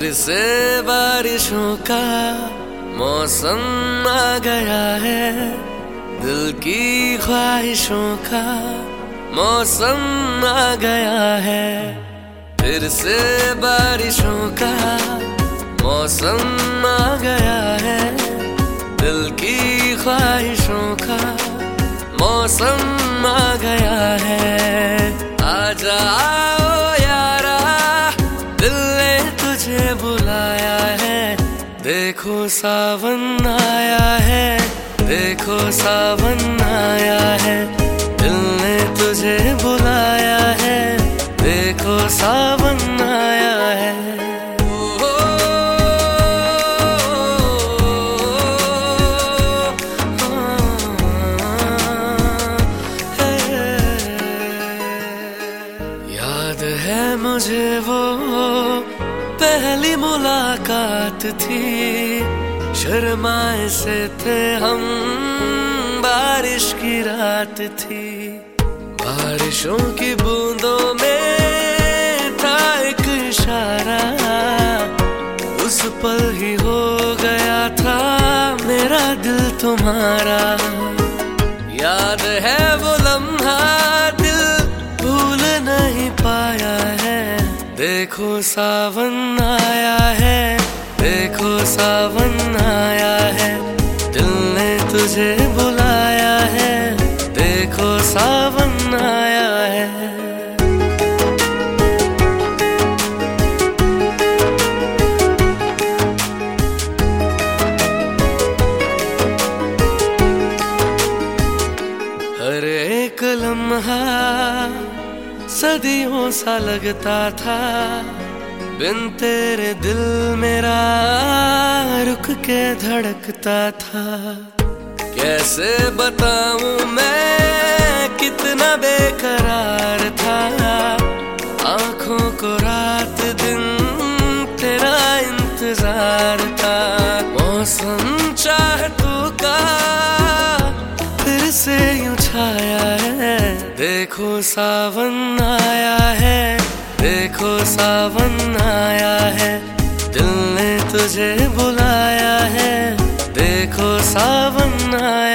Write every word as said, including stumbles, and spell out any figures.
से बारिशों का मौसम आ गया है, दिल की ख्वाहिशों का मौसम आ गया है। फिर से बारिशों का मौसम आ गया है, दिल की ख्वाहिशों का मौसम आ गया है। आजा आओ यारा, दिल ने तुझे बुलाया है, देखो सावन आया है, देखो सावन आया है। दिल ने तुझे बुलाया है, देखो सावन आया है। याद है मुझे वो पहली मुलाकात थी, शर्माए से थे हम, बारिश की रात थी। बारिशों की बूंदों में था एक इशारा, उस पल ही हो गया था मेरा दिल तुम्हारा। याद है वो लम्हा, दिल भूल नहीं पाया है, देखो सावन आया है, देखो सावन आया है। दिल ने तुझे बुलाया है, देखो सावन आया है। हर एक लम्हा सदियों सा लगता था, बिन तेरे दिल मेरा रुक के धड़कता था। कैसे बताऊं मैं कितना बेकरार था, आंखों को रात दिन तेरा इंतजार था। मौसम चाहतों का फिर से यूं छाया है, देखो सावन आया है, देखो सावन आया है। दिल ने तुझे बुलाया है, देखो सावन आया